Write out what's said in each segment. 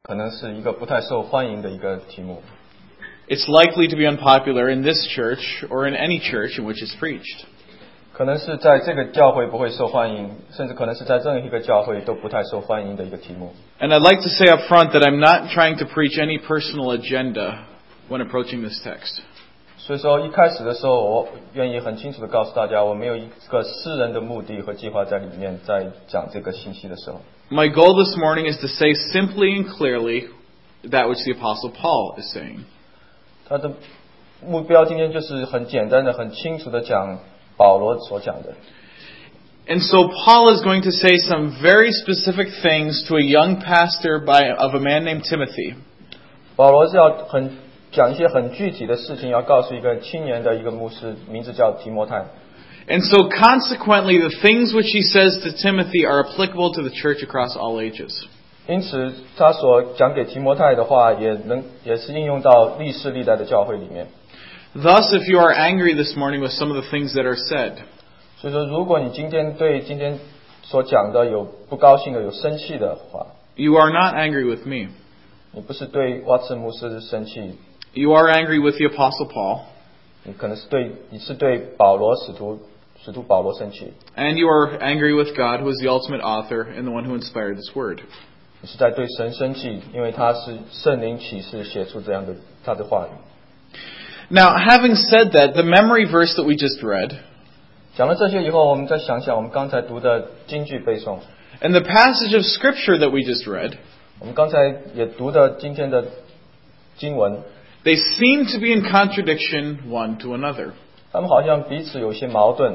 可能是一个不太受欢迎的一个题目。 It's likely to be unpopular in this church or in any church in which it's preached. 可能是在这个教会不会受欢迎，甚至可能是在任何一个教会都不太受欢迎的一个题目。 And I'd like to say up front that I'm not trying to preach any personal agenda when approaching this text. 所以说一开始的时候，我愿意很清楚地告诉大家，我没有一个私人的目的和计划在里面，在讲这个信息的时候。 My goal this morning is to say simply and clearly that which the Apostle Paul is saying. 他的目标今天就是很简单的、很清楚地讲保罗所讲的。 And so Paul is going to say some very specific things to a young pastor of a man named Timothy. 保罗是要讲一些很具体的事情，要告诉一个青年的一个牧师，名字叫提摩太。 And so consequently, the things which he says to Timothy are applicable to the church across all ages. 因此，他所讲给提摩太的话，也是应用到历世历代的教会里面。 Thus, if you are angry this morning with some of the things that are said, 所以说，如果你今天对今天所讲的有不高兴的、有生气的话， you are not angry with me. 你不是对瓦茨牧师生气， You are angry with the Apostle Paul. 你可能是对保罗使徒保罗生气， And you are angry with God, who is the ultimate author and the one who inspired this word. 你是在对神生气，因为他是圣灵启示写出这样的他的话语。 Now, having said that, the memory verse that we just read, 讲了这些以后，我们再想想我们刚才读的经句背诵， and the passage of Scripture that we just read, 我们刚才也读的今天的经文， they seem to be in contradiction one to another. 他们好像彼此有些矛盾。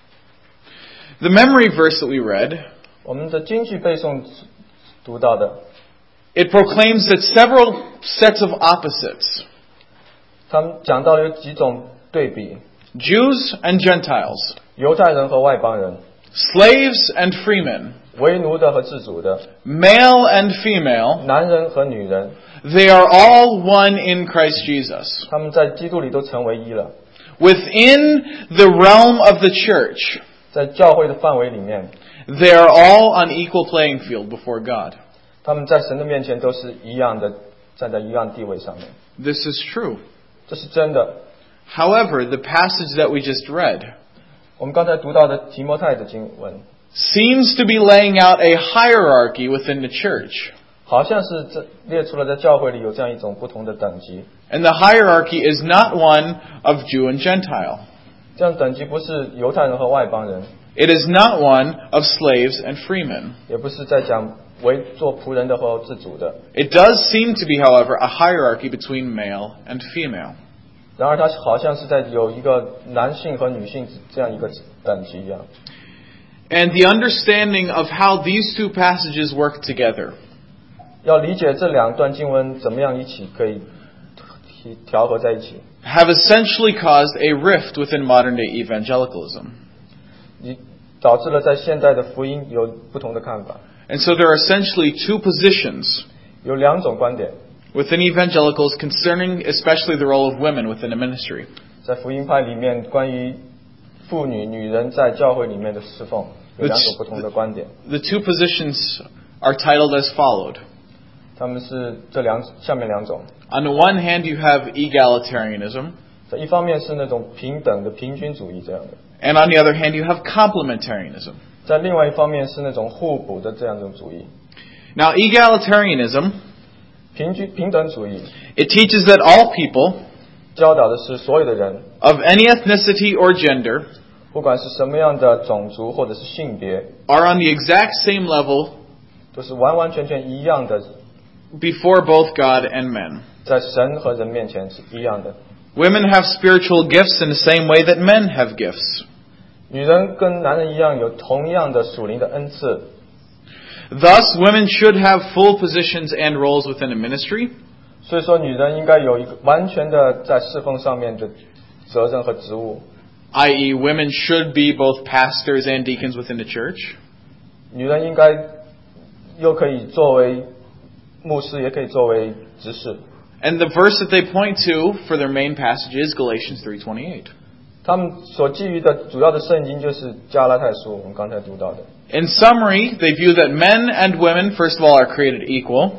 The memory verse that we read, 我们的经句背诵读到的， it proclaims that several sets of opposites, 他们讲到有几种对比， Jews and Gentiles, 犹太人和外邦人， slaves and freemen, 为奴的和自主的， male and female, 男人和女人， they are all one in Christ Jesus. 他们在基督里都成为一了。 Within the realm of the church, 在教会的范围里面， they are all on equal playing field before God. 他们在神的面前都是一样的，站在一样地位上面。 This is true. 这是真的。 However, the passage that we just read 我们刚才读到的提摩太的经文， seems to be laying out a hierarchy within the church. 好像是列出了在教会里有这样一种不同的等级。 And the hierarchy is not one of Jew and Gentile. 这样等级不是犹太人和外邦人， It is not one of slaves and freemen. 也不是在讲为做仆人的和自主的。 It does seem to be, however, a hierarchy between male and female. 然而，它好像是在有一个男性和女性这样一个等级一样。 And the understanding of how these two passages work together 要理解这两段经文怎么样一起可以调和在一起， have essentially caused a rift within modern-day evangelicalism. 导致了在现代的福音有不同的看法。 And so there are essentially two positions 有两种观点， within evangelicals concerning especially the role of women within a ministry. 在福音派里面关于妇女、女人在教会里面的侍奉有两种不同的观点。 The two positions are titled as followed. 他们是下面两种。 On the one hand, you have egalitarianism, 在一方面是那种平等的平均主义这样的， and on the other hand, you have complementarianism. 在另外一方面是那种互补的这样一种主义。 Now, egalitarianism, 平等主义 it teaches that all people 教导的是所有的人， of any ethnicity or gender 不管是什么样的种族或者是性别， are on the exact same level 都是完完全全一样的， before both God and men. 在神和人面前是一样的。 Women have spiritual gifts in the same way that men have gifts. 女人跟男人一样有同样的属灵的恩赐， Thus, women should have full positions and roles within a ministry, 所以说女人应该有一个完全的在侍奉上面的责任和职务， i.e., women should be both pastors and deacons within the church. 女人应该又可以作为牧师，也可以作为执事。 And the verse that they point to for their main passage is Galatians 3:28. 他们所基于的主要的圣经就是加拉太书，我们刚才读到的。 In summary, they view that men and women, first of all, are created equal.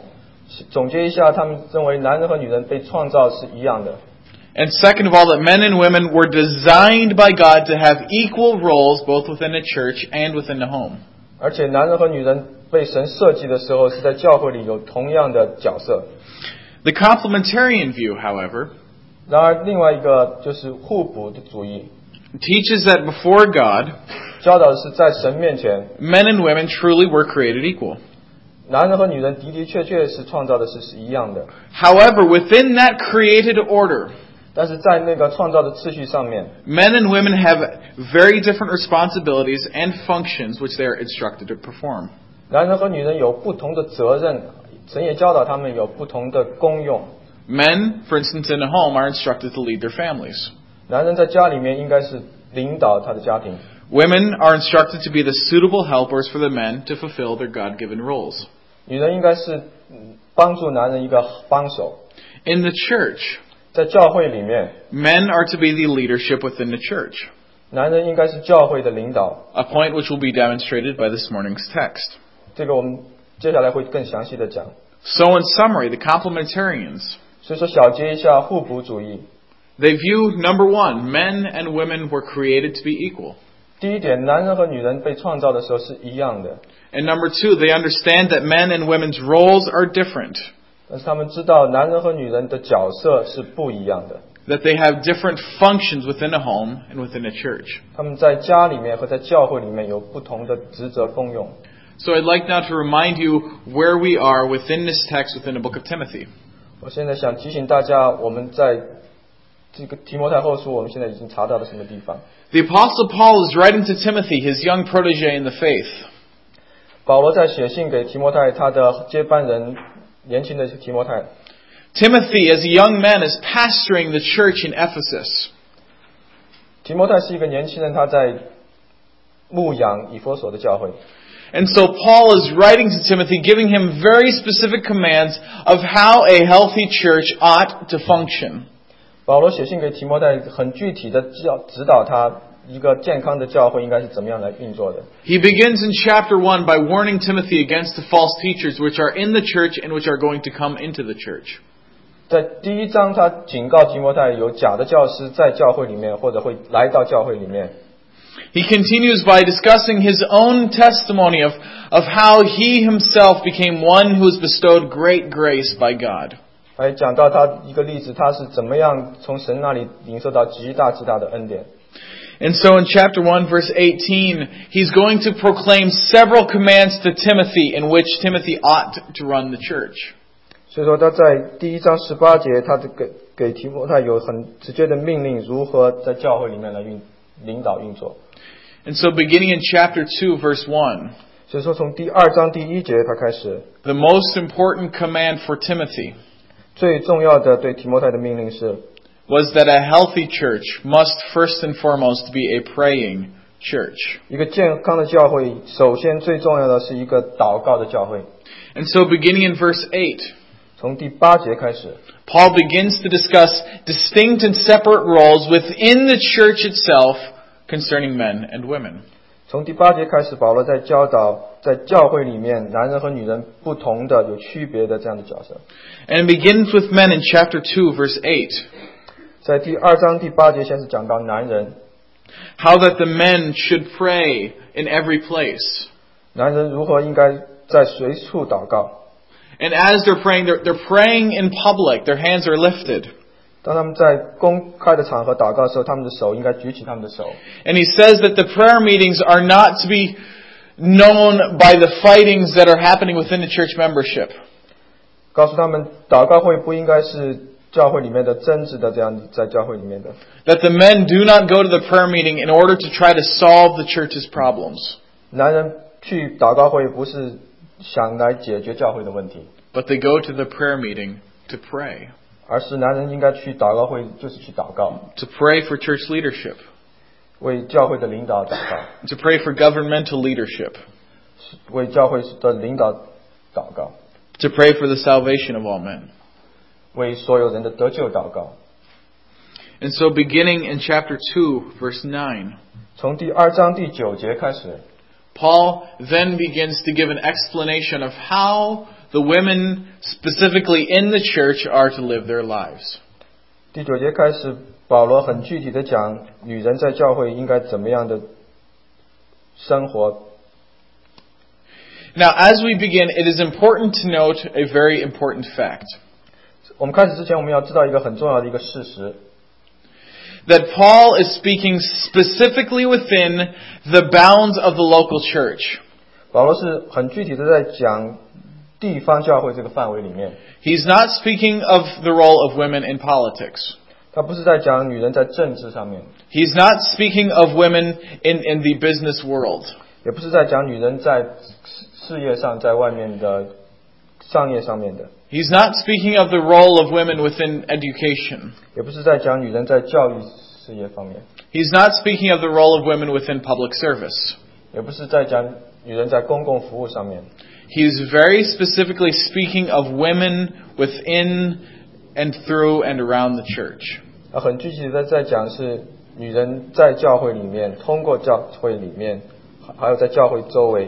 总结一下，他们认为男人和女人被创造是一样的。 And second of all, that men and women were designed by God to have equal roles both within the church and within the home. 而且男人和女人被神设计的时候，是在教会里有同样的角色。 The complementarian view, however, 然而，另外一个就是互补的主义， teaches that before God, 教导的是在神面前， men and women truly were created equal. 男人和女人的的确确是创造的是一样的。 However, within that created order, 但是在那个创造的次序上面， men and women have very different responsibilities and functions which they are instructed to perform. 男人和女人有不同的责任，神也教导他们有不同的功用。 Men, for instance, in a home are instructed to lead their families. 男人在家里面应该是领导他的家庭， Women are instructed to be the suitable helpers for the men to fulfill their God-given roles. 女人应该是帮助男人一个帮手。 In the church, 在教会里面， men are to be the leadership within the church, 男人应该是教会的领导。 a point which will be demonstrated by this morning's text. 这个我们接下来会更详细的讲。 So in summary, the complementarians, 所以说小结一下互补主义。 they view, number one, men and women were created to be equal. 第一点，男人和女人被创造的时候是一样的， And number two, they understand that men and women's roles are different, 但是他们知道男人和女人的角色是不一样的。 that they have different functions within a home and within a church. 他们在家里面和在教会里面有不同的职责功用。 So I'd like now to remind you where we are within this text within the book of Timothy. 我现在想提醒大家，我们在这个提摩太后书，我们现在已经查到了什么地方？ The Apostle Paul is writing to Timothy, his young protege in the faith. 保罗在写信给提摩太，他的接班人，年轻的提摩太。 Timothy, as a young man, is pastoring the church in Ephesus. 提摩太是一个年轻人，他在牧养以弗所的教会。 And so Paul is writing to Timothy, giving him very specific commands of how a healthy church ought to function. 保罗写信给提摩太，很具体的指导他一个健康的教会应该是怎么样来运作的。 He begins in chapter 1 by warning Timothy against the false teachers which are in the church and which are going to come into the church. 在第一章，他警告提摩太有假的教师在教会里面，或者会来到教会里面。 He continues by discussing his own testimony of how he himself became one who was bestowed great grace by God. 还讲到他一个例子，他是怎么样从神那里领受到极大的恩典。 And so in chapter 1 verse 18, he's going to proclaim several commands to Timothy in which Timothy ought to run the church. 所以说他在第一章18节，他给提摩太有很直接的命令，如何在教会里面来领导运作。 And so beginning in chapter 2 verse 1, 所以说从第二章第一节他开始， the most important command for Timothy 最重要的对提摩太的命令是， was that a healthy church must first and foremost be a praying church. 一个健康的教会，首先最重要的是一个祷告的教会。 And so beginning in verse 8, 从第8节开始， Paul begins to discuss distinct and separate roles within the church itself concerning men and women. 从第8节开始，保罗在教导在教会里面男人和女人不同的、有区别的这样的角色。 And it begins with men in chapter 2 verse 8. 在第2章第8节先是讲到男人， How that the men should pray in every place. 男人如何应该在随处祷告。 And as they're praying, they're praying in public. Their hands are lifted. 当他们在公开的场合祷告的时候，他们的手应该举起他们的手。 And he says that the prayer meetings are not to be known by the fightings that are happening within the church membership. 告诉他们，祷告会不应该是教会里面的争执的这样在教会里面的。 That the men do not go to the prayer meeting in order to try to solve the church's problems. 男人去祷告会不是想来解决教会的问题， But they go to the prayer meeting to pray. 而是男人应该去祷告会就是去祷告， To pray for church leadership. 为教会的领导祷告， To pray for governmental leadership. 为教会的领导祷告， To pray for the salvation of all men. 为所有人的得救祷告。 And so beginning in chapter 2 verse 9, 从第2章第9节开始， Paul then begins to give an explanation of how the women specifically in the church are to live their lives. 第9节开始，保罗很具体的讲女人在教会应该怎么样的生活。 Now, as we begin, it is important to note a very important fact. 我们开始之前，我们要知道一个很重要的一个事实， That Paul is speaking specifically within the bounds of the local church. 保罗是很具体的在讲地方教会这个范围里面， He's not speaking of the role of women in politics. 他不是在讲女人在政治上面， He's not speaking of women in the business world. 也不是在讲女人在事业上，在外面的商业上面的， He's not speaking of the role of women within education. 也不是在讲女人在教育事业方面， He's not speaking of the role of women within public service. 也不是在讲女人在公共服务上面， He's very specifically speaking of women within and through and around the church. 他很具体的在讲是女人在教会里面，通过教会里面，还有在教会周围。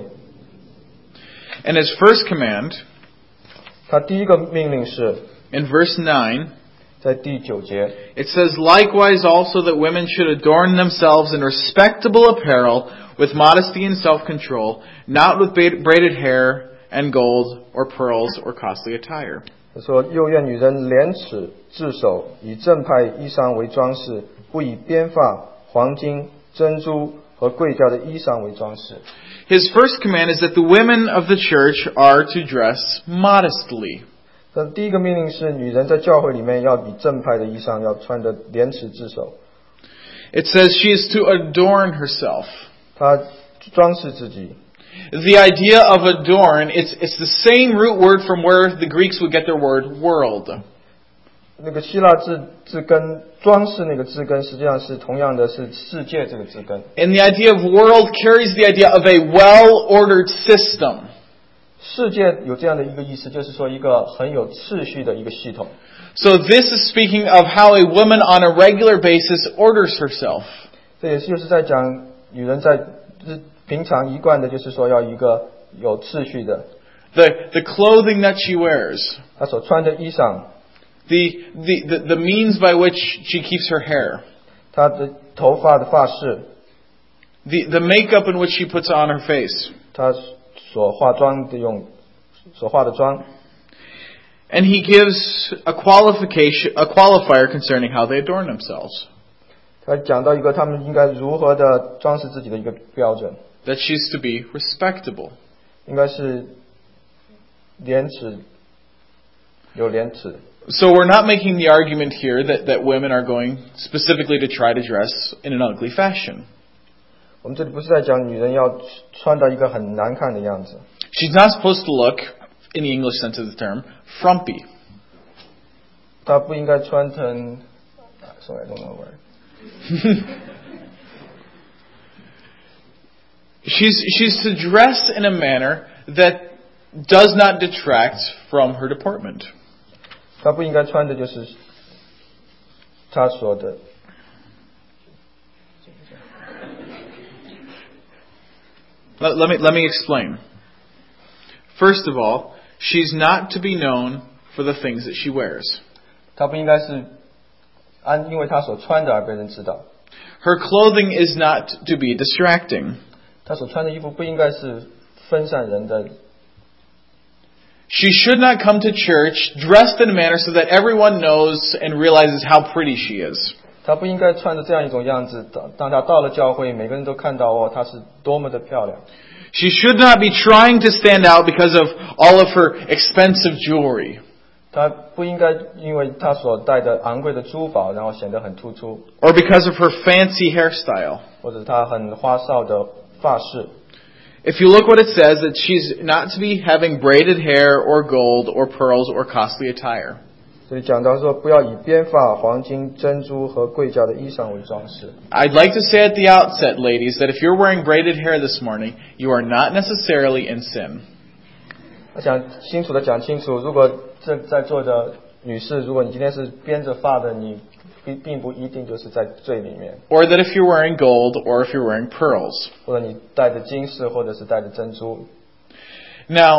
And his first command, 他第一个命令是 in verse 9, 在第9节， it says, "Likewise also that women should adorn themselves in respectable apparel, with modesty and self-control, not with braided hair and gold or pearls or costly attire." 他说：“又愿女人廉耻自守，以正派衣裳为装饰，不以编发、黄金、珍珠和贵价的衣裳为装饰。” His first command is that the women of the church are to dress modestly. 他第一个命令是，女人在教会里面要以正派的衣裳，要穿得廉耻自守。 It says she is to adorn herself. 她装饰自己。 The idea of adorn, it's the same root word from where the Greeks would get their word world. 那个希腊字根装饰那个字根，实际上是同样的是世界这个字根。 And the idea of world carries the idea of a well-ordered system. 世界有这样的一个意思，就是说一个很有秩序的一个系统。 So this is speaking of how a woman on a regular basis orders herself. 这也就是在讲女人在平常一贯的，就是说要一个有秩序的， The clothing that she wears. 她所穿的衣裳， The means by which she keeps her hair. 她的头发的发饰， The makeup in which she puts on her face. 她所化妆的所化的妆。 And he gives a qualifier concerning how they adorn themselves. 他讲到一个他们应该如何的装饰自己的一个标准， That she's to be respectable. 应该是廉耻，有廉耻。 So we're not making the argument here that women are going specifically to try to dress in an ugly fashion. 我们这里不是在讲女人要穿到一个很难看的样子， She's not supposed to look, in the English sense of the term, frumpy. 她不应该穿成，sorry, I don't know where. She's to dress in a manner that does not detract from her deportment. 她不应该穿的就是她说的。 Let me explain. First of all, she's not to be known for the things that she wears. 她不应该是因为她所穿的而被人知道。 Her clothing is not to be distracting. 她所穿的衣服不应该是分散人的。 She should not come to church dressed in a manner so that everyone knows and realizes how pretty she is. 她不应该穿着这样一种样子，当她到了教会，每个人都看到她是多么的漂亮。 She should not be trying to stand out because of all of her expensive jewelry. 她不应该因为她所戴的昂贵的珠宝，然后显得很突出， Or because of her fancy hairstyle. 或者她很花哨的发饰。 If you look what it says, that she's not to be having braided hair or gold or pearls or costly attire. 这里讲到说，不要以编发、黄金、珍珠和贵价的衣裳为装饰。 I'd like to say at the outset, ladies, that if you're wearing braided hair this morning, you are not necessarily in sin. 我想清楚的讲清楚，如果在座的女士，如果你今天是编着发的，你并不一定就是在罪里面， Or that if you're wearing gold or if you're wearing pearls. 或者你戴着金饰，或者是戴着珍珠。 Now,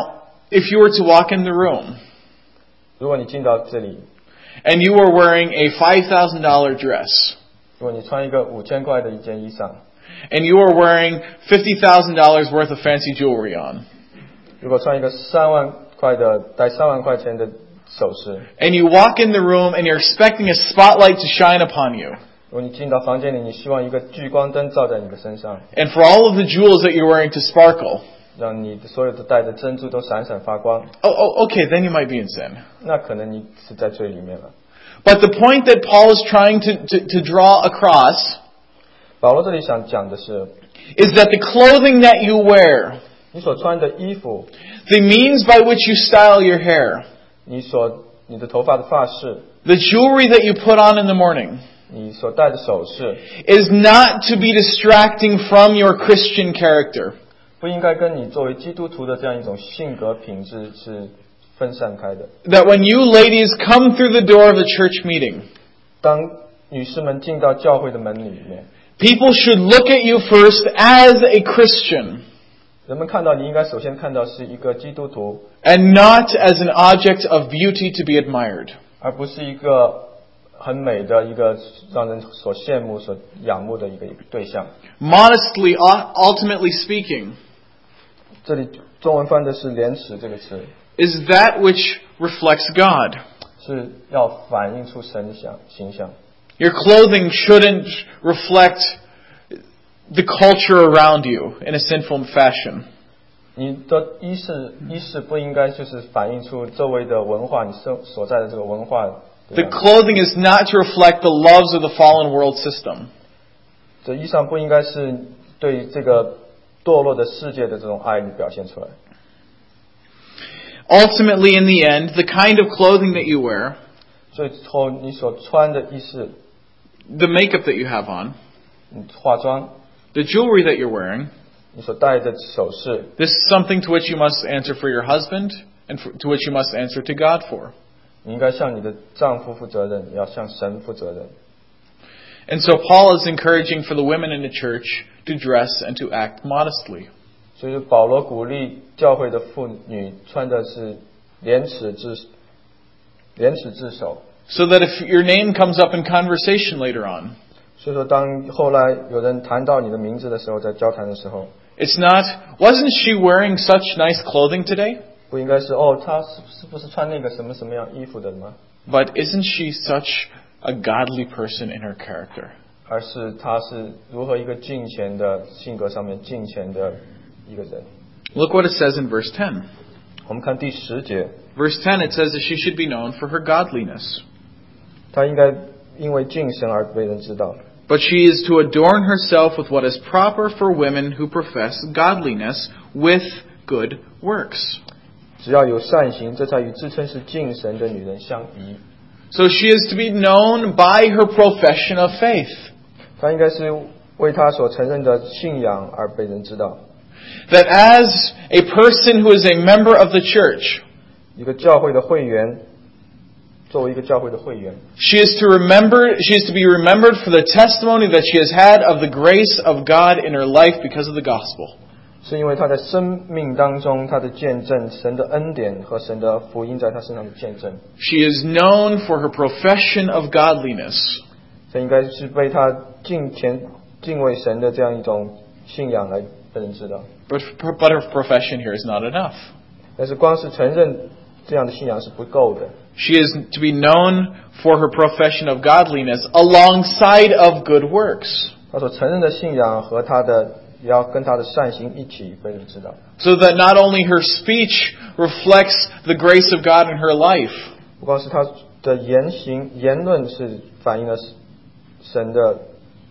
if you were to walk in the room 如果你进到这里， and you were wearing a $5,000 dress 如果你穿一个5000块的一件衣裳， and you were wearing $50,000 worth of fancy jewelry on, 如果穿一个3万块的带3万块钱的首饰， and you walk in the room and you're expecting a spotlight to shine upon you, 如果你进到房间里，你希望一个聚光灯照在你的身上， and for all of the jewels that you're wearing to sparkle, 让你所有的戴的珍珠都闪闪发光， okay, then you might be in sin. 那可能你是在罪里面了。 But the point that Paul is trying to draw across 保罗这里想讲的是， is that the clothing that you wear, 你所穿的衣服， the means by which you style your hair, 你的头发的发饰， the jewelry that you put on in the morning, 你所戴的首饰， is not to be distracting from your Christian character. 不应该跟你作为基督徒的这样一种性格品质是分散开的。 That when you ladies come through the door of the church meeting, 当女士们进到教会的门里面， people should look at you first as a Christian 人们看到你应该首先看到是一个基督徒， and not as an object of beauty to be admired. 而不是一个很美的一个让人所羡慕、所仰慕的一个对象。 Modestly, ultimately speaking, 这里中文翻的是廉耻这个词， is that which reflects God. 是要反映出神的形象。 Your clothing shouldn't reflect the culture around you in a sinful fashion. 你的衣饰不应该就是反映出周围的文化，你所在的这个文化。 The clothing is not to reflect the loves of the fallen world system. 这衣裳不应该是对这个堕落的世界的这种爱你表现出来。 Ultimately, in the end, the kind of clothing that you wear, 最后你所穿的衣饰， the makeup that you have on, 你化妆， the jewelry that you're wearing, 你所戴的首饰， this is something to which you must answer for your husband and to which you must answer to God for. 你应该向你的丈夫负责任，也要向神负责任。 And so Paul is encouraging for the women in the church to dress and to act modestly. 所以保罗鼓励教会的妇女穿的是廉耻自守。 So that if your name comes up in conversation later on, 所以说，当后来有人谈到你的名字的时候，在交谈的时候， it's not, wasn't she wearing such nice clothing today? 不应该是她是不是穿那个什么什么样衣服的吗？ But isn't she such a godly person in her character? 而是她是如何一个敬虔的性格上面敬虔的一个人。 Look what it says in verse 10. 我们看第10节， Verse 10, it says that she should be known for her godliness. 她应该因为敬神而被人知道。 But she is to adorn herself with what is proper for women who profess godliness with good works. 只要有善行，这才与自称是敬神的女人相宜。 So she is to be known by her profession of faith. 她应该是为她所承认的信仰而被人知道。 That as a person who is a member of the church, 一个教会的会员，作为一个教会的会员， she is to be remembered for the testimony that she has had of the grace of God in her life because of the gospel. 是因为她在生命当中，她的见证神的恩典和神的福音在她身上的见证。 She is known for her profession of godliness. 这应该是被她敬畏神的这样一种信仰来被人知道。 But her profession here is not enough. 但是光是承认这样的信仰是不够的。 She is to be known for her profession of godliness alongside of good works. 她所承认的信仰和她的也要跟她的善行一起被人知道。 So that not only her speech reflects the grace of God in her life, 不光是她的言论是反映了神的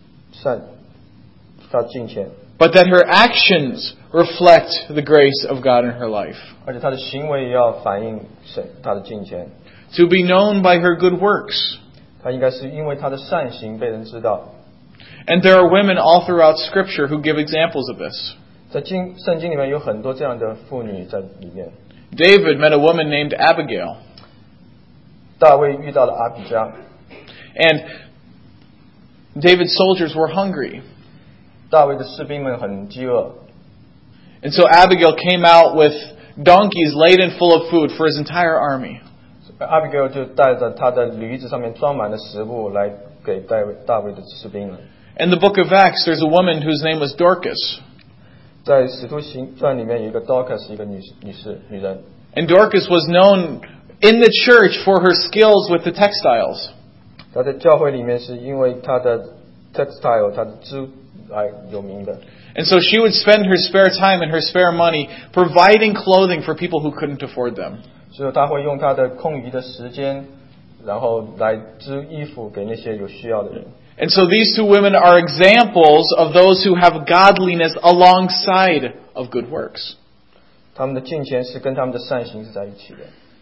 她的敬虔， but that her actions reflect the grace of God in her life. 而且她的行为也要反映她的敬虔。 To be known by her good works. 她应该是因为她的善行被人知道。 And there are women all throughout Scripture who give examples of this. 在圣经里面有很多这样的妇女在里面。 David met a woman named Abigail. 大卫遇到了阿比加， And David's soldiers were hungry. 大卫的士兵们很饥饿， And so Abigail came out with donkeys laden full of food for his entire army. Abigail 就带着他的驴子上面装满了食物来给大卫的士兵们。 In the book of Acts, there's a woman whose name was Dorcas. 在使徒行传里面有一个 Dorcas 一个女人。 And Dorcas was known in the church for her skills with the textiles. 她在教会里面是因为她的 textile 她的织来有名的。 And so she would spend her spare time and her spare money providing clothing for people who couldn't afford them. 所以她会用她的空余的时间，然后来织衣服给那些有需要的人。 And so these two women are examples of those who have godliness alongside of good works. 他们的敬虔是跟他们的善行是在一起的。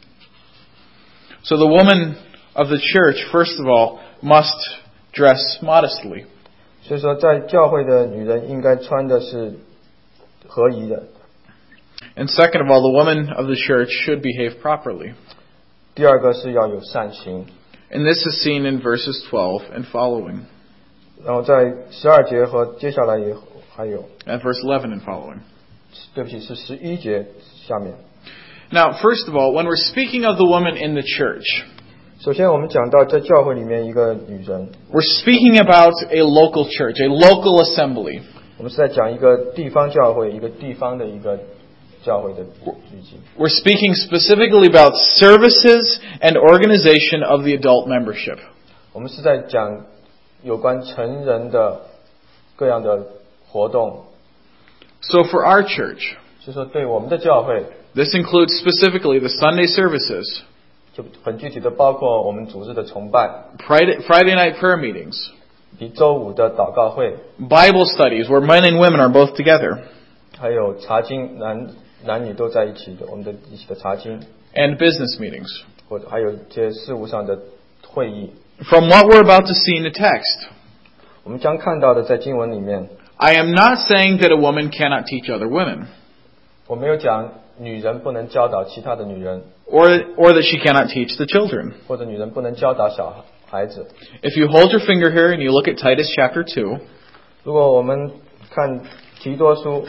So the woman of the church, first of all, must dress modestly. 所以说，在教会的女人应该穿的是合宜的。 And second of all, the woman of the church should behave properly. 第二个是要有善行。 And this is seen in verses 12 and following. 然后在12节和接下来也还有。 At verse 11 and following. 对不起，是11节下面。 Now, first of all, when we're speaking of the woman in the church, 首先我们讲到在教会里面一个女人。 We're speaking about a local church, a local assembly. 我们是在讲一个地方教会，一个地方的一个教会的聚集。 We're speaking specifically about services and organization of the adult membership. 我们是在讲有关成人的各样的活动。 So for our church, 所以说对我们的教会 this includes specifically the Sunday services, 就很具体的包括我们组织的崇拜， Friday night prayer meetings, 以及周五的祷告会， Bible studies where men and women are both together, 还有查经，男女都在一起的，我们的一起的查经， and business meetings. 或者还有一些事务上的会议。 From what we're about to see in the text, 我们将看到的在经文里面， I am not saying that a woman cannot teach other women, 我没有讲女人不能教导其他的女人， or that she cannot teach the children. 或者女人不能教导小孩子。 If you hold your finger here and you look at Titus chapter 2, 如果我们看提多书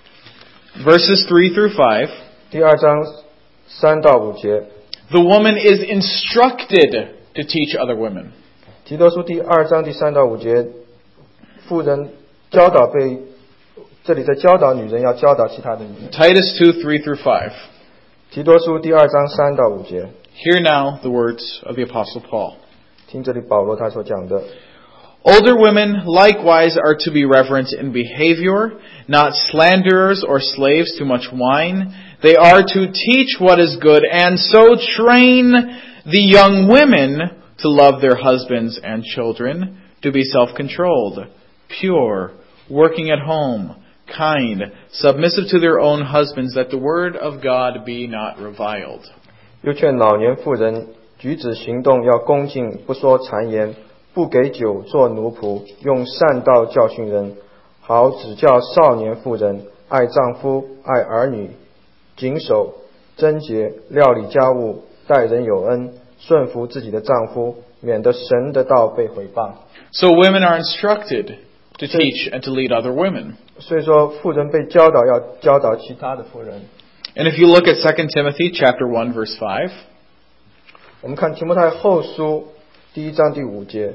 verses 3 through 5, 第2章3到5节， the woman is instructed to teach other women. 提多书第2章第3到5节，妇人教导这里在教导女人要教导其他的女人。 Titus 2, 3 through 5. 提多书第2章3到5节， Hear now the words of the Apostle Paul. 听这里保罗他所讲的。 Older women likewise are to be reverent in behavior, not slanderers or slaves to much wine. They are to teach what is good and so train the young women to love their husbands and children, to be self-controlled, pure, working at home, kind, submissive to their own husbands, that the word of God be not reviled. 又劝老年妇人举止行动要恭敬，不说谗言，不给酒做奴仆，用善道教训人，好指教少年妇人爱丈夫，爱儿女，谨守贞洁，料理家务，待人有恩，顺服自己的丈夫，免得神的道被毁谤。 So women are instructed to teach and to lead other women. 所以说，妇人被教导要教导其他的妇人。 And if you look at 2 Timothy chapter 1 verse 5, 我们看提摩太后书第1章第5节，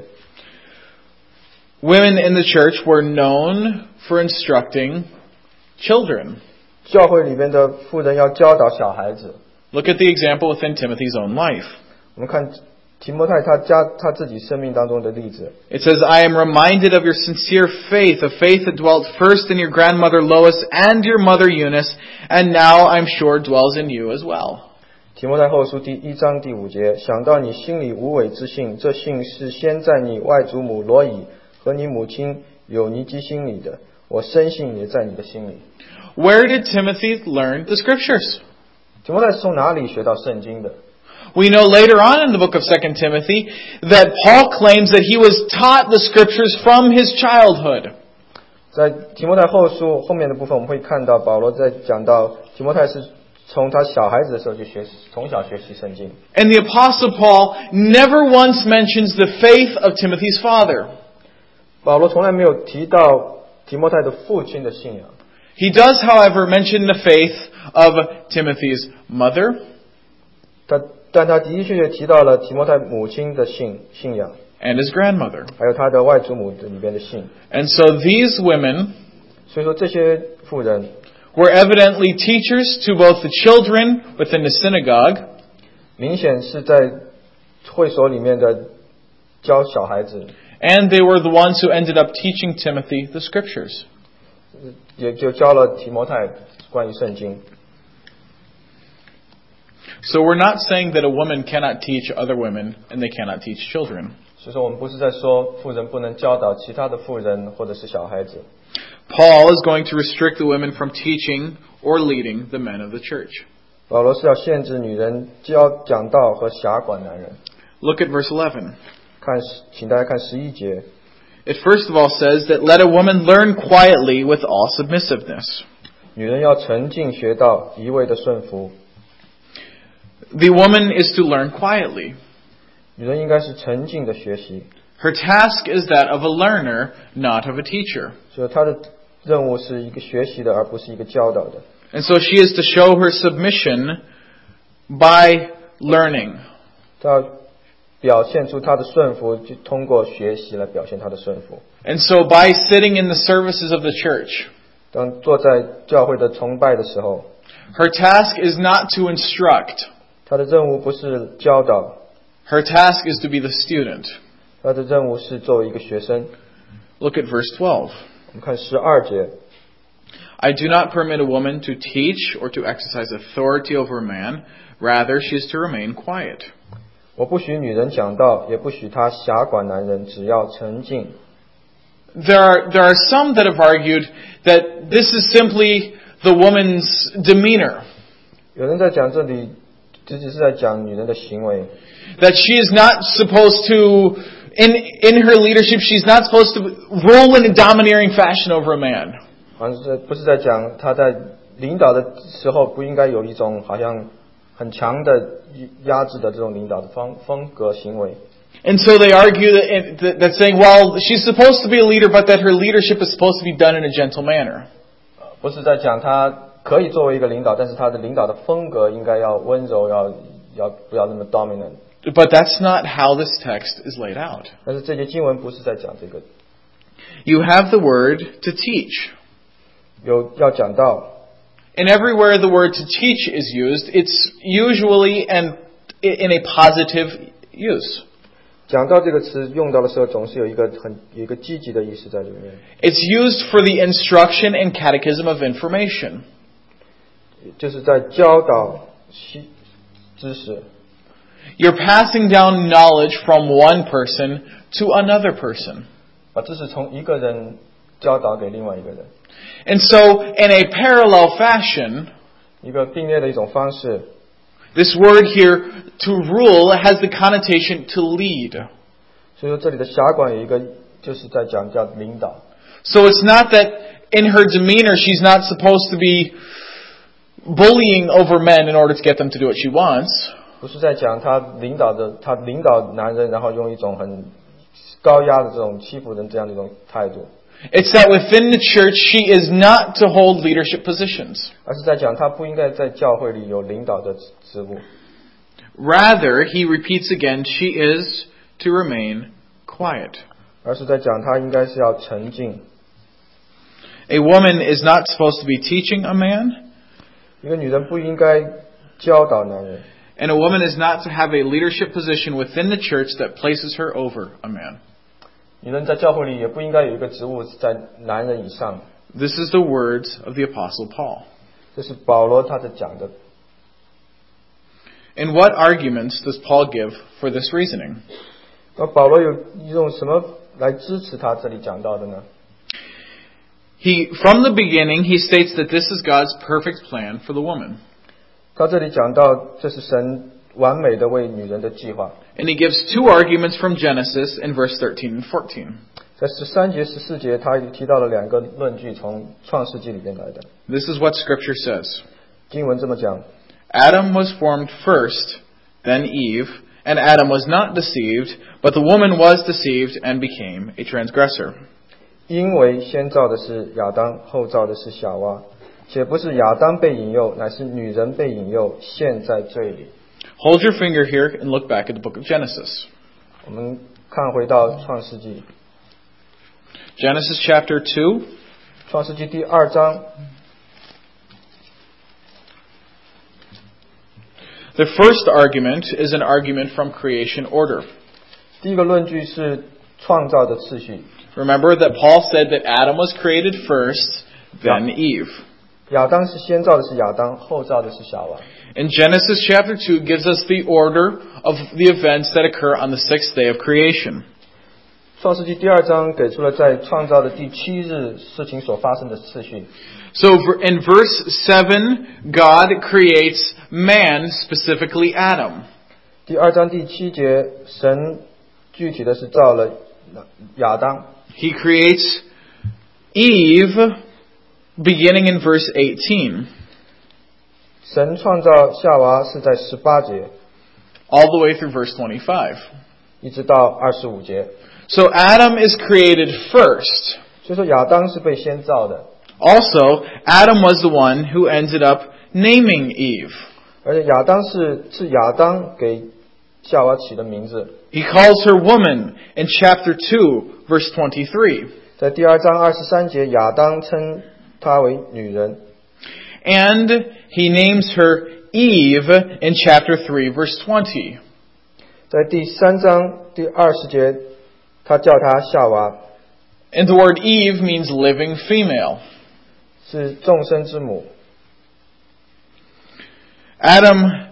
women in the church were known for instructing children. 教会里面的妇人要教导小孩子。 Look at the example within Timothy's own life. 我们看提摩太他自己生命当中的例子。 It says, I am reminded of your sincere faith, a faith that dwelt first in your grandmother Lois and your mother Eunice, and now I'm sure dwells in you as well. 提摩太后书第1章第5节，想到你心里无伪之信，这信是先在你外祖母罗以和你母亲有尼基心里的，我深信也在你的心里。 Where did Timothy learn the scriptures? 提摩太是从哪里学到圣经的？ We know later on in the book of 2 Timothy that Paul claims that he was taught the scriptures from his childhood. 在提摩太后书后面的部分，我们会看到保罗在讲到提摩太是从他小孩子的时候就从小学习圣经。 And the Apostle Paul never once mentions the faith of Timothy's father. 保罗从来没有提到提摩太的父亲的信仰。 He does, however, mention the faith of Timothy's mother, 但他的确提到了提摩太母亲的信仰， and his grandmother. 还有他的外祖母里边的信。 And so these women 所以说这些妇人 were evidently teachers to both the children within the synagogue 明显是在会所里面的教小孩子， and they were the ones who ended up teaching Timothy the scriptures. 也就教了提摩太关于圣经。 So we're not saying that a woman cannot teach other women and they cannot teach children. 所以说我们不是在说妇人不能教导其他的妇人或者是小孩子。 Paul is going to restrict the women from teaching or leading the men of the church. 保罗是要限制女人讲道和辖管男人。 Look at verse 11. 请大家看11节。 It first of all says that let a woman learn quietly with all submissiveness. 女人要沉静学道，一味的顺服。 The woman is to learn quietly. 女人应该是沉静的学习， Her task is that of a learner, not of a teacher. 所以她的任务是一个学习的，而不是一个教导的。 And so she is to show her submission by learning. 她要表现出她的顺服，就通过学习来表现她的顺服。 And so by sitting in the services of the church, 当坐在教会的崇拜的时候， her task is not to instruct. 她的任务不是教导， Her task is to be the student. 她的任务是作为一个学生。 Look at verse 12. 我们看12节。 I do not permit a woman to teach or to exercise authority over a man. Rather, she is to remain quiet. 我不许女人讲道，也不许她辖管男人，只要沉静。 There are some that have argued that this is simply the woman's demeanor. 有人在讲这里，只是在讲女人的行为， That she is not supposed to, in her leadership, she's not supposed to rule in a domineering fashion over a man. 好像是不是在讲她在领导的时候不应该有一种好像很强的压制的这种领导的风格行为。 And so they argue that saying, well, she's supposed to be a leader, but that her leadership is supposed to be done in a gentle manner. 不是在讲她可以作为一个领导，但是她的领导的风格应该要温柔，要不要那么 dominant。 But that's not how this text is laid out. 但是这些经文不是在讲这个， You have the word to teach. 要讲到， And everywhere the word to teach is used, it's usually and in a positive use. 讲到这个词用到的时候，总是有一个积极的意思在里面。 It's used for the instruction and catechism of information. 就是在教导知识， You're passing down knowledge from one person to another person. 把知识从一个人教导给另外一个人， And so, in a parallel fashion, 一个并列的一种方式。 this word here, to rule, has the connotation to lead. 所以说这里的辖管有一个就是在讲叫领导， So it's not that in her demeanor she's not supposed to be bullying over men in order to get them to do what she wants. 不是在讲他领导男人，然后用一种很高压的这种欺负人这样的一种态度， It's that within the church she is not to hold leadership positions. 而是在讲他不应该在教会里有领导的职务。 Rather, he repeats again, she is to remain quiet. 而是在讲他应该是要沉静。 A woman is not supposed to be teaching a man, 一个女人不应该教导男人， and a woman is not to have a leadership position within the church that places her over a man. 女人在教会里也不应该有一个职务在男人以上。 This is the words of the Apostle Paul. 这是保罗他在讲的。 And what arguments does Paul give for this reasoning? 那保罗有用什么来支持他这里讲到的呢？ From the beginning, he states that this is God's perfect plan for the woman. 他这里讲到这是神完美的为女人的计划。 And he gives two arguments from Genesis in verse 13 and 14. 在13节、14节，他提到了两个论据，从创世纪里面来的。 This is what Scripture says. 经文这么讲： Adam was formed first, then Eve, and Adam was not deceived, but the woman was deceived and became a transgressor. 因为先造的是亚当，后造的是夏娃，且不是亚当被引诱，乃是女人被引诱，陷在罪里。 Hold your finger here and look back at the book of Genesis. 我们看回到创世纪， Genesis chapter 2. 创世纪第2章。 The first argument is an argument from creation order. 第一个论据是创造的次序。 Remember that Paul said that Adam was created first, then Eve. 亚当是先造的是亚当，后造的是夏娃。 And Genesis chapter 2 gives us the order of the events that occur on the sixth day of creation. 创世纪第2章给出了在创造的第7日事情所发生的次序。 So in verse 7, God creates man, specifically Adam. 第2章第7节，神具体的是造了亚当。 He creates Eve, beginning in verse 18. 神创造夏娃是在18节， All the way through verse 25. 一直到25节。 So Adam is created first. 所以说亚当是被先造的， Also, Adam was the one who ended up naming Eve. 而且亚当是亚当给夏娃起的名字。 He calls her woman in chapter 2, verse 23. 在第2章23节，亚当称她为女人。 And he names her Eve in chapter 3, verse 20. 在第3章第20节，他叫她夏娃， And the word Eve means living female. 是众生之母。 Adam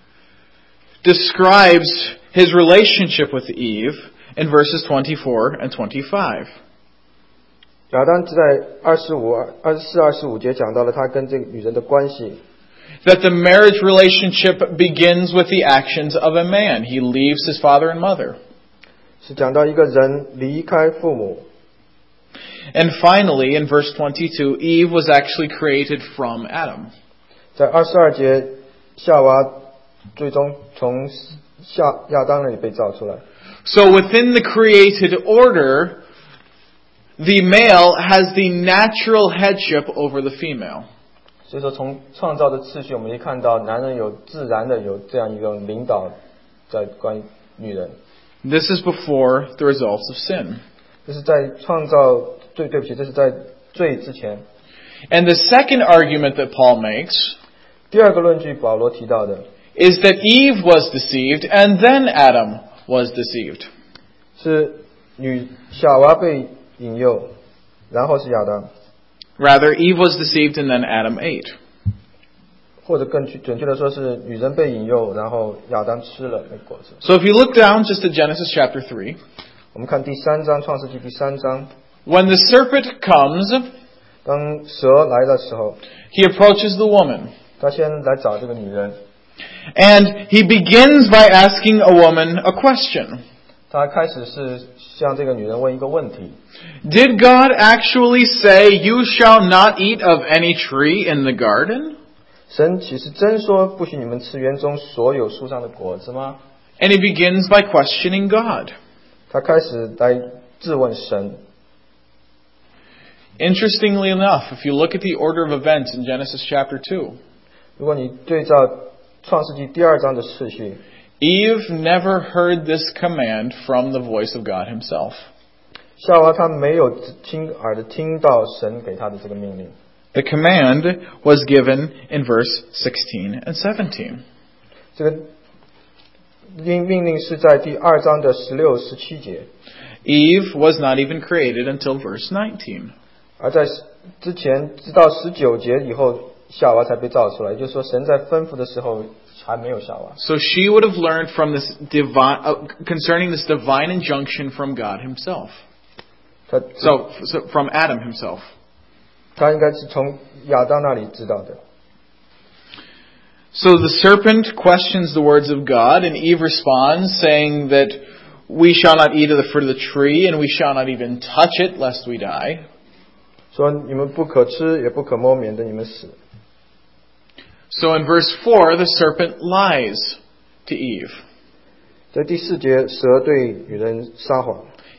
describes his relationship with Eve in verses 24 and 25. 亚当在24、25节讲到了他跟这个女人的关系， That the marriage relationship begins with the actions of a man. He leaves his father and mother. 是讲到一个人离开父母。 And finally, in verse 22, Eve was actually created from Adam. 在22节，夏娃最终从亚当那里被造出来。 So within the created order, the male has the natural headship over the female. 所以说，从创造的次序，我们可以看到，男人有自然的有这样一个领导，在关于女人。 This is before the results of sin. 这是在创造对不起，这是在罪之前。 And the second argument that Paul makes 第二个论据，保罗提到的 is that Eve was deceived and then Adam was deceived. 是夏娃被引诱，然后是亚当， Rather, Eve was deceived and then Adam ate. 或者更准确的说是女人被引诱，然后亚当吃了那个果子。 So if you look down just at Genesis chapter 3, 我们看第3章，创世纪第3章， when the serpent comes, 当蛇来的时候， he approaches the woman. 他先来找这个女人， And he begins by asking a woman a question. 他开始是向这个女人问一个问题。 Did God actually say, "You shall not eat of any tree in the garden"? 神岂是真说不许你们吃园中所有树上的果子吗？ And he begins by questioning God. 他开始来质问神。 Interestingly enough, if you look at the order of events in Genesis chapter 2, 如果你对照创世纪第2章的次序， Eve never heard this command from the voice of God himself. 夏娃她没有亲耳的听到神给她的这个命令。 The command was given in verse 16 and 17. 这个命令是在第2章的16、17节， Eve was not even created until verse 19. 而在之前直到19节以后，夏娃才被造出来。也就是说，神在吩咐的时候还没有夏娃。 So she would have learned from this concerning this divine injunction from God himself. 她 So from Adam himself. 她应该是从亚当那里知道的。 So the serpent questions the words of God, and Eve responds, saying that we shall not eat of the fruit of the tree, and we shall not even touch it, lest we die. 说你们不可吃，也不可摸，免得你们死。 So in verse 4, the serpent lies to Eve. 在第4节，蛇对女人撒谎。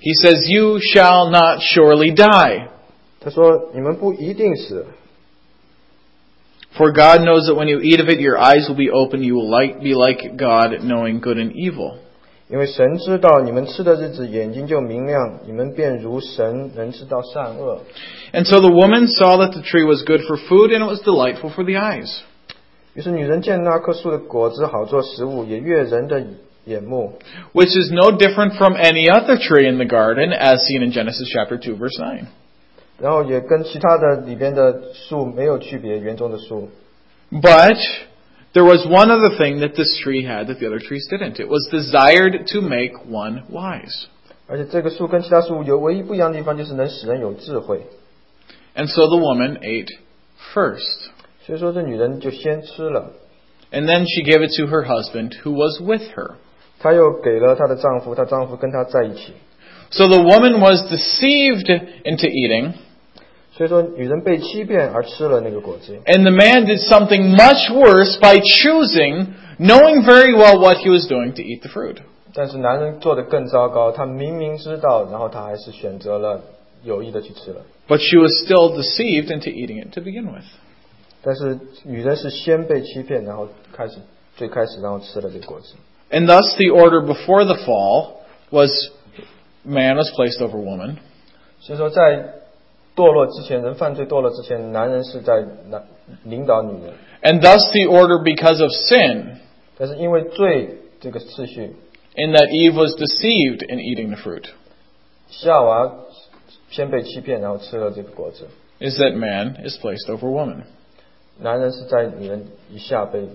He says, "You shall not surely die." 他说：“你们不一定死， For God knows that when you eat of it, your eyes will be open. You will be like God, knowing good and evil. 因为神知道你们吃的日子眼睛就明亮，你们便如神能知道善恶。” And so the woman saw that the tree was good for food, and it was delightful for the eyes. 于是女人见那棵树的果子好做食物，也悦人的眼目， Which is no different from any other tree in the garden, as seen in Genesis chapter 2, verse 9. 然后也跟其他的里边的树没有区别，园中的树。 But there was one other thing that this tree had that the other trees didn't. It was desired to make one wise. 而且这个树跟其他树有唯一不一样的地方，就是能使人有智慧。 And so the woman ate first. 所以说这女人就先吃了， And then she gave it to her husband, who was with her. 她又给了她的丈夫，她丈夫跟她在一起。 So the woman was deceived into eating, 所以说女人被欺骗而吃了那个果子， and the man did something much worse by choosing, knowing very well what he was doing, to eat the fruit. 但是男人做得更糟糕，他明明知道，然后他还是选择了有意的去吃了。 But she was still deceived into eating it to begin with. 但是女人是先被欺骗，然后最开始然后吃了这个果子。 And thus the order before the fall was man was placed over woman. 所以说在堕落之前，人犯罪堕落之前，男人是在领导女人。 And thus the order because of sin, 但是因为罪这个次序， in that Eve was deceived in eating the fruit, 夏娃先被欺骗，然后吃了这个果子。 is that man is placed over woman. 男人是在女人以下被。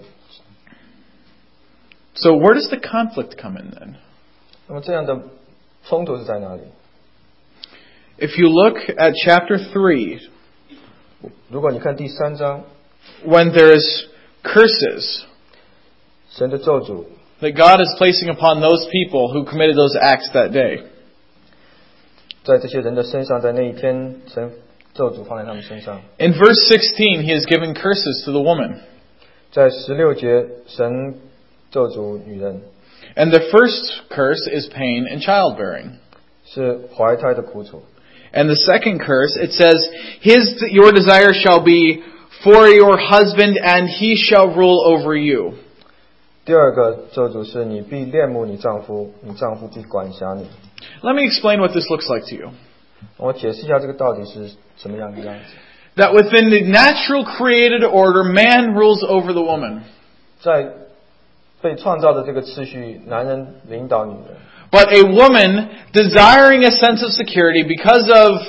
So where does the conflict come in then? 那么这样的冲突是在哪里？ If you look at chapter 3, 如果你看第3章， when there's curses 神的咒诅， that God is placing upon those people who committed those acts that day, 在这些人的身上，在那一天，神咒诅放在他们身上。 in verse 16, he is giving curses to the woman. 在16节，神咒诅女人， And the first curse is pain and childbearing. 是怀胎的苦楚。 And the second curse, it says, your desire shall be for your husband, and he shall rule over you. 第二个咒诅是你必恋慕你丈夫，你丈夫必管辖你。 Let me explain what this looks like to you. 我解释一下这个到底是什么样的样子。 That within the natural created order, man rules over the woman. 在被创造的这个次序，男人领导女人。 But a woman desiring a sense of security because of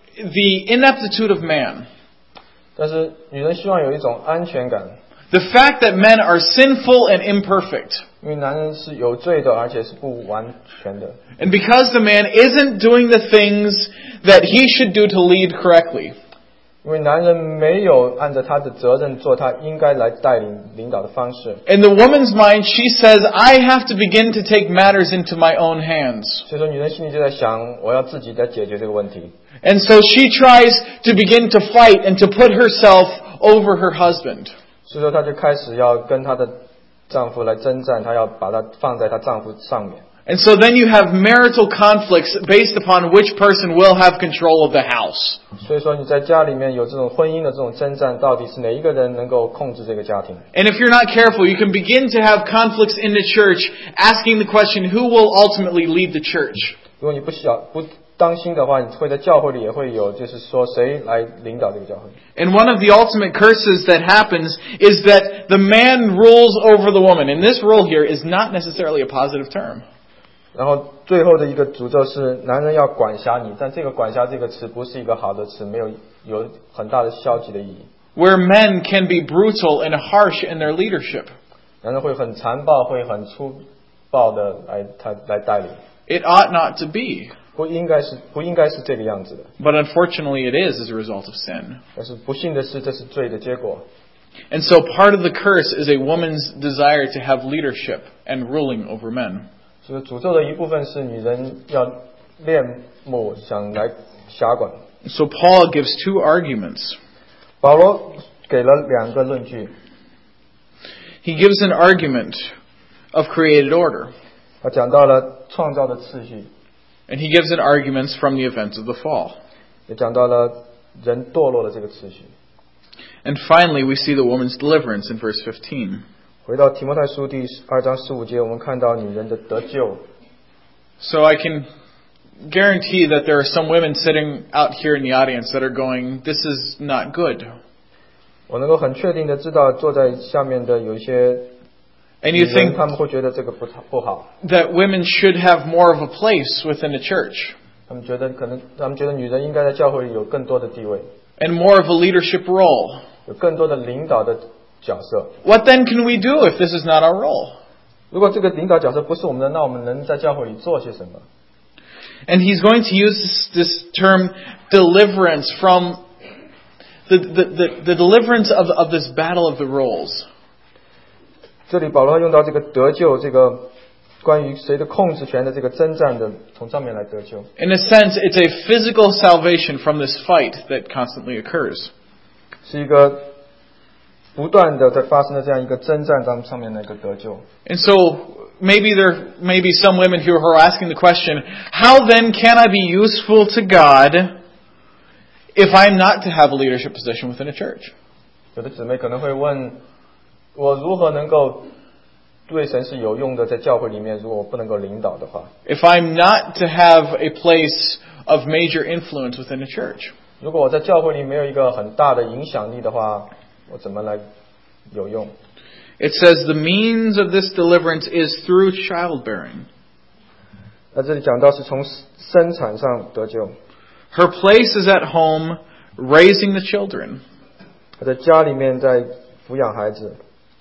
the ineptitude of man. 但是女人希望有一种安全感， The fact that men are sinful and imperfect. 因为男人是有罪的，而且是不完全的。 And because the man isn't doing the things that he should do to lead correctly. 因为男人没有按照他的责任做他应该来带领导的方式。 In the woman's mind, she says, I have to begin to take matters into my own hands. 所以说女人心里就在想，我要自己来解决这个问题。 And so she tries to begin to fight and to put herself over her husband. 所以说她就开始要跟她的丈夫来征战，她要把她放在她丈夫上面。 And so then you have marital conflicts based upon which person will have control of the house. 所以说你在家里面有这种婚姻的这种征战，到底是哪一个人能够控制这个家庭？ And if you're not careful, you can begin to have conflicts in the church, asking the question, who will ultimately lead the church? 如果你不当心的话，你会在教会里也会有，就是说谁来领导这个教会。 And one of the ultimate curses that happens is that the man rules over the woman. And this rule here is not necessarily a positive term. 然后最后的一个诅咒是男人要管辖你，但这个管辖这个词不是一个好的词，有很大的消极的意义。 Where men can be brutal and harsh in their leadership. 男人会很残暴，会很粗暴的来带领。 It ought not to be. 不应该是这个样子的。 But unfortunately it is as a result of sin. 但是不幸的是，这是罪的结果。 And so part of the curse is a woman's desire to have leadership and ruling over men. 所以诅咒的一部分是女人要恋慕，想来辖管。 So Paul gives two arguments. 保罗给了2个论据。 He gives an argument of created order. 他讲到了创造的次序。 And he gives it arguments from the events of the fall. 也讲到了人堕落的这个次序。 And finally, we see the woman's deliverance in verse 15. 回到提摩太书第2章15节，我们看到女人的得救。 So I can guarantee that there are some women sitting out here in the audience that are going, this is not good. 我能够很确定的知道，坐在下面的有一些 And 女 you 人， think 他们会觉得这个不好。 that women should have more of a place within the church 他们觉得女人应该在教会里有更多的地位， and more of a leadership role. 有更多的领导的角色。 What then can we do if this is not our role? 如果这个领导角色不是我们的，那我们能在教会里做些什么？ And he's going to use this term deliverance from the deliverance of this battle of the roles. 这里保罗用到这个得救，这个关于谁的控制权的这个征战的，从上面来得救。 In a sense, it's a physical salvation from this fight that constantly occurs. 是一个不断的在发生的这样一个征战当上面的一个得救。 And so maybe there may be some women here who are asking the question, how then can I be useful to God if I'm not to have a leadership position within a church? 有的姊妹可能会问，我如何能够对神是有用的，在教会里面，如果我不能够领导的话， If I'm not to have a place of major influence within a church? 如果我在教会里没有一个很大的影响力的话，我怎么来有用？ It says the means of this deliverance is through childbearing. 那这里讲到是从生产上得救， Her place is at home, raising the children. 她在家里面在抚养孩子。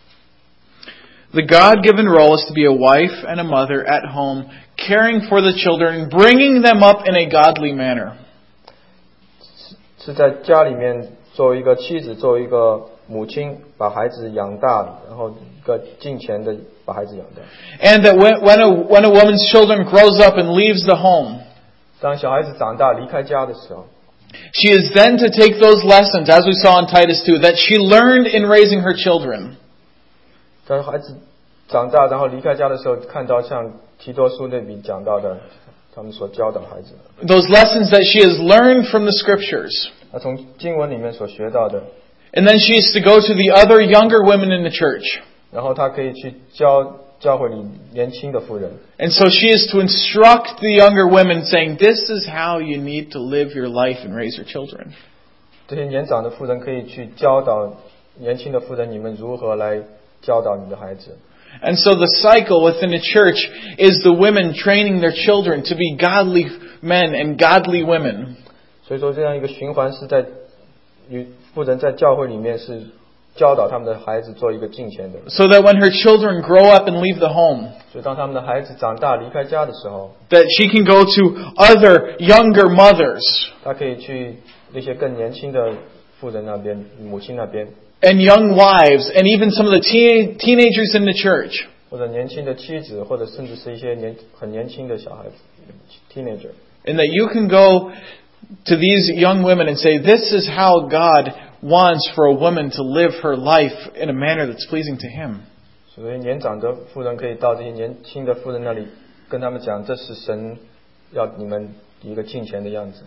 The God-given role is to be a wife and a mother at home, caring for the children, bringing them up in a godly manner. 是在家里面作为一个妻子，作为一个母亲，把孩子养大，然后一个敬虔的把孩子养大。 And that when a woman's children grows up and leaves the home, 当小孩子长大离开家的时候， she is then to take those lessons, as we saw in Titus 2, that she learned in raising her children. 当孩子长大，然后离开家的时候，看到像提多书那里讲到的，他们所教导孩子的， Those lessons that she has learned from the scriptures. 他从经文里面所学到的， And then she is to go to the other younger women in the church. 然后他可以去教会里年轻的妇人， And so she is to instruct the younger women, saying, this is how you need to live your life and raise your children. 这些年长的妇人可以去教导年轻的妇人，你们如何来教导你的孩子。 And so the cycle within the church is the women training their children to be godly men and godly women. 所以说，这样一个循环是在妇人在教会里面是教导他们的孩子做一个敬虔的。 So that when her children grow up and leave the home, 所以当他们的孩子长大离开家的时候， that she can go to other younger mothers 他可以去那些更年轻的妇人那边、母亲那边， and young wives and even some of the teenagers in the church. 或者年轻的妻子，或者甚至是一些很年轻的小孩子 （teenager）。 And that you can go to these young women and say, this is how God wants for a woman to live her life in a manner that's pleasing to Him. 所以年长的妇人可以到这些年轻的妇人那里，跟他们讲，这是神要你们一个敬虔的样子。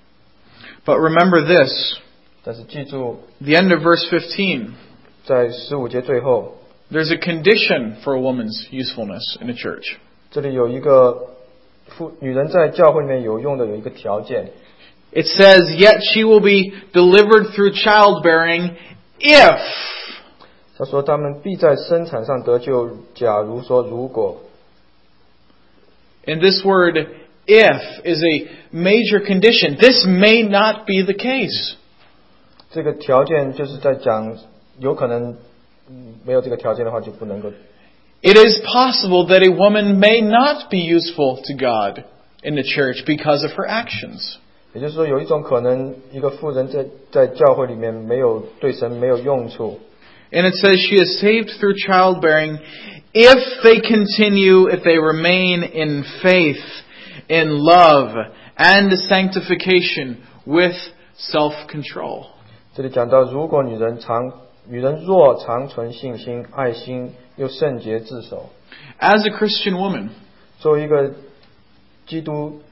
But remember this, 但是记住， the end of verse 15, 在15节最后， there's a condition for a woman's usefulness in a church. 这里有一个女人在教会里面有用的有一个条件。 It says, yet she will be delivered through childbearing if. 他说他们必在生产上得救。假如说如果， And this word if is a major condition. This may not be the case. 这个条件就是在讲，有可能没有这个条件的话就不能够。 It is possible that a woman may not be useful to God in the church because of her actions. 也就是说，有一种可能，一个妇人在教会里面没有对神没有用处。 And it says she is saved through childbearing if they continue, if they remain in faith, in love, and sanctification with self-control. 这里讲到，如果女人若常存信心、爱心，又圣洁自守， As a Christian woman, 作为一个基督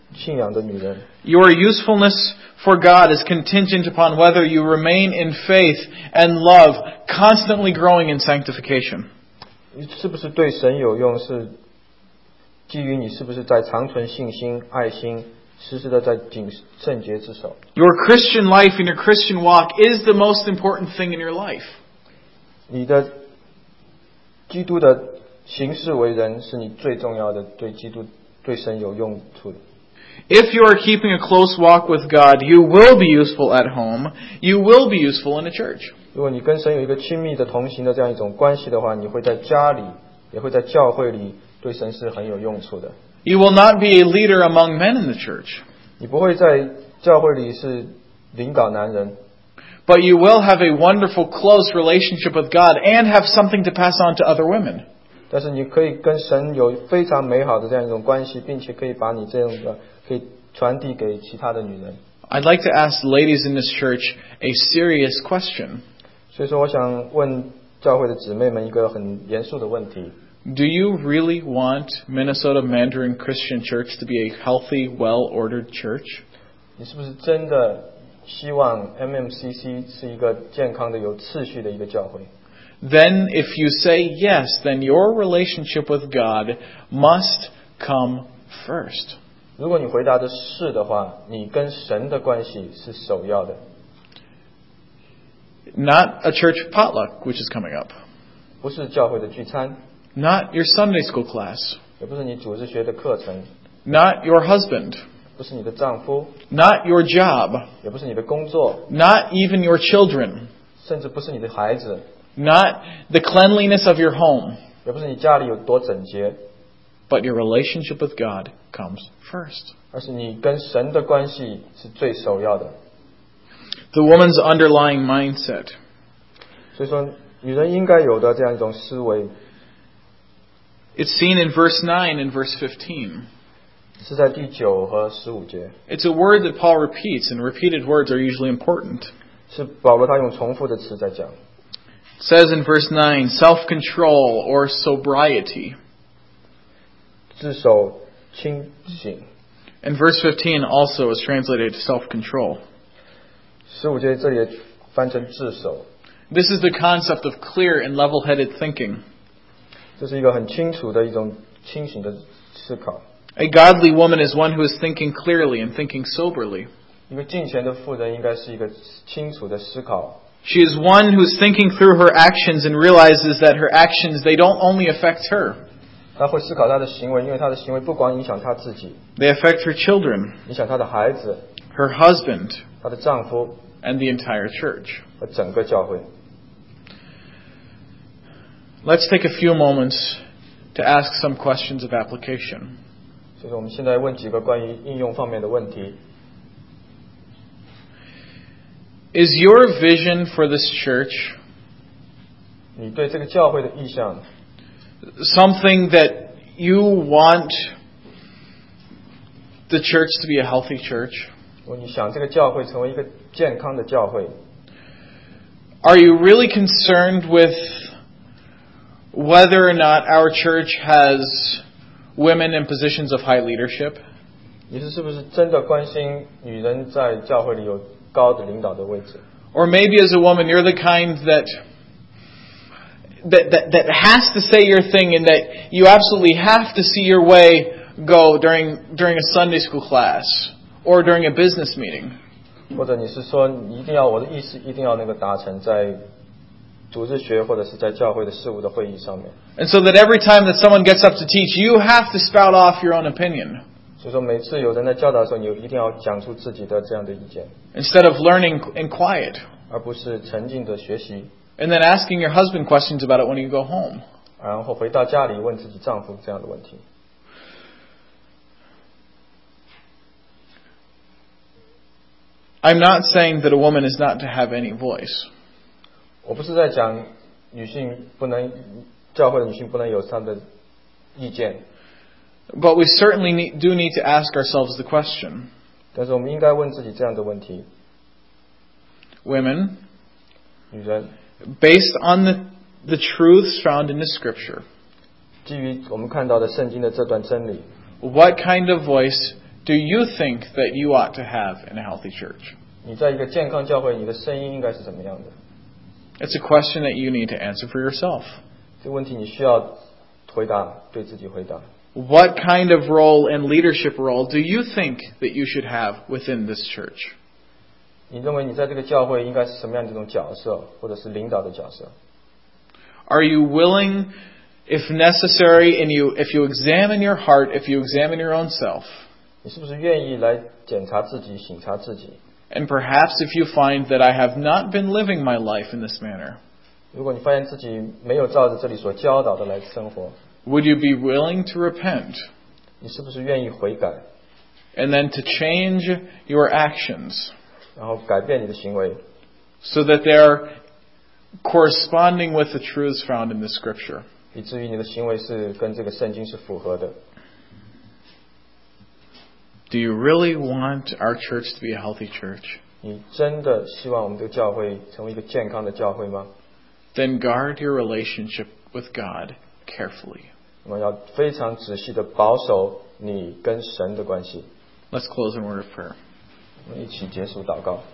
信仰的女人。 Your usefulness for God is contingent upon whether you remain in faith and love, constantly growing in sanctification. 是不是对神有用，是基于你是不是在长存信心、爱心，时时的在谨圣洁之手。 Your Christian life and your Christian walk is the most important thing in your life. 你的基督的行事为人是你最重要的，对基督、对神有用处的。 If you are keeping a close walk with God, you will be useful at home. You will be useful in a church. 如果你跟神有一个亲密的同行的这样一种关系的话，你会在家里，也会在教会里，对神是很有用处的。 You will not be a leader among men in the church, 你不会在教会里是领导男人， but you will have a wonderful, close relationship with God and have something to pass on to other women. 但是你可以跟神有非常美好的这样一种关系，并且可以把你这样的可以传递给其他的女人。 I'd like to ask the ladies in this church a serious question. 所以说，我想问教会的姊妹们一个很严肃的问题： Do you really want Minnesota Mandarin Christian Church to be a healthy, well-ordered church? 你是不是真的希望 MMCC 是一个健康的、有次序的一个教会？ Then if you say yes, then your relationship with God must come first. 如果你回答的是的话，你跟神的关系是首要的， Not a church potluck, which is coming up. 不是教会的聚餐， Not your Sunday school class. 也不是你组织学的课程， Not your husband. 不是你的丈夫， Not your job. 也不是你的工作， Not even your children. 甚至不是你的孩子， Not the cleanliness of your home. 也不是你家里有多整洁， But your relationship with God comes first. 而是你跟神的关系是最首要的。 The woman's underlying mindset. 所以说，女人应该有的这样一种思维， It's seen in verse 9 and verse 15. 是在第9和15节， It's a word that Paul repeats, and repeated words are usually important. 是保罗他用重复的词在讲。 It says in verse 9, self-control or sobriety. 自守清醒。 And verse 15 also is translated self-control. 15节这里也翻成自守， This is the concept of clear and level-headed thinking. 这是一个很清楚的一种清醒的思考。 A godly woman is one who is thinking clearly and thinking soberly. 一个敬虔的妇人应该是一个清楚的思考， She is one who is thinking through her actions and realizes that her actions, they don't only affect her. 她会思考她的行为，因为她的行为不光影响她自己， They affect her children, 影响她的孩子、 her husband, 她的丈夫 and the entire church. 和整个教会。 Let's take a few moments to ask some questions of application. 所以说，我们现在问几个关于应用方面的问题。 Is your vision for this church 你对这个教会的意向， something that you want the church to be a healthy church? 如果你想这个教会成为一个健康的教会， Are you really concerned with whether or not our church has women in positions of high leadership? 你是不是真的关心女人在教会里有高的领导的位置？ Or maybe as a woman, you're the kind that has to say your thing and that you absolutely have to see your way go during a Sunday school class or during a business meeting. 或者你是说你一定要我的意思一定要那个达成在组织学或者是在教会的事务的会议上面？ And so that every time that someone gets up to teach, you have to spout off your own opinion 所以说每次有人在教导的时候，你一定要讲出自己的这样的意见， instead of learning in quiet 而不是沉静的学习， and then asking your husband questions about it when you go home. 然后回到家里问自己丈夫这样的问题。 I'm not saying that a woman is not to have any voice. 我不是在讲女性不能教会的女性不能有她的意见， But we certainly do need to ask ourselves the question. 但是我们应该问自己这样的问题： Women, 女人 based on the truths found in the scripture, 基于我们看到的圣经的这段真理， what kind of voice do you think that you ought to have in a healthy church? 你在一个健康教会，你的声音应该是怎么样的？ It's a question that you need to answer for yourself. 这个问题你需要回答，对自己回答。 What kind of role and leadership role do you think that you should have within this church? 你认为你在这个教会应该是什么样的一种角色，或者是领导的角色？ Are you willing, if necessary, and if you examine your heart, if you examine your own self, 你是不是愿意来检查自己、省察自己？ and perhaps if you find that I have not been living my life in this manner, 如果你发现自己没有照着这里所教导的来生活， would you be willing to repent 你是不是愿意悔改， and then to change your actions 然后改变你的行为， so that they are corresponding with the truths found in the Scripture? 以至于你的行为是跟这个圣经是符合的？ Do you really want our church to be a healthy church? 你真的希望我们这个教会成为一个健康的教会吗？ Then guard your relationship with God carefully. 那么要非常仔细的保守你跟神的关系。 Let's close in a word of prayer. 我们一起结束祷告。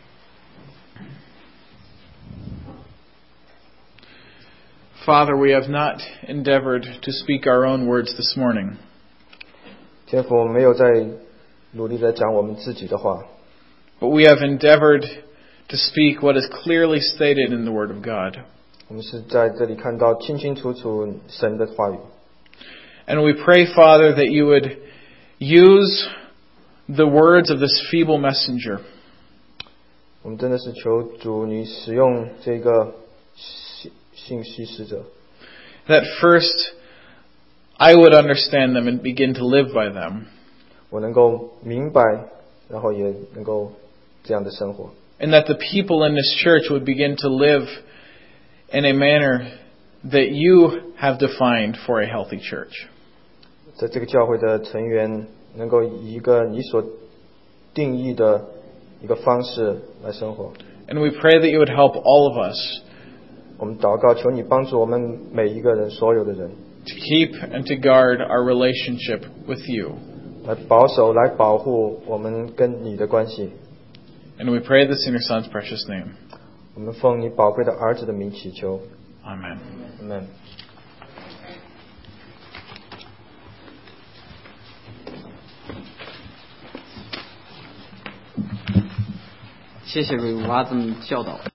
Father, we have not endeavored to speak our own words this morning. 天父，我们没有在努力的讲我们自己的话， But we have endeavored to speak what is clearly stated in the Word of God. 我们是在这里看到清清楚楚神的话语。 And we pray, Father, that you would use the words of this feeble messenger 我们真的是求主你使用这个信息使者， that first I would understand them and begin to live by them. 我能够明白，然后也能够这样的生活。 And that the people in this church would begin to live in a manner that you have defined for a healthy church. 在这个教会的成员能够以一个你所定义的一个方式来生活。 And we pray that you would help all of us 我们祷告，求你帮助我们每一个人，所有的人， to keep and to guard our relationship with you. 来保守、来保护我们跟你的关系。 And we pray this in your Son's precious name. 我们奉你宝贵的儿子的名祈求， Amen. 阿们。 谢谢瑞娃这么教导。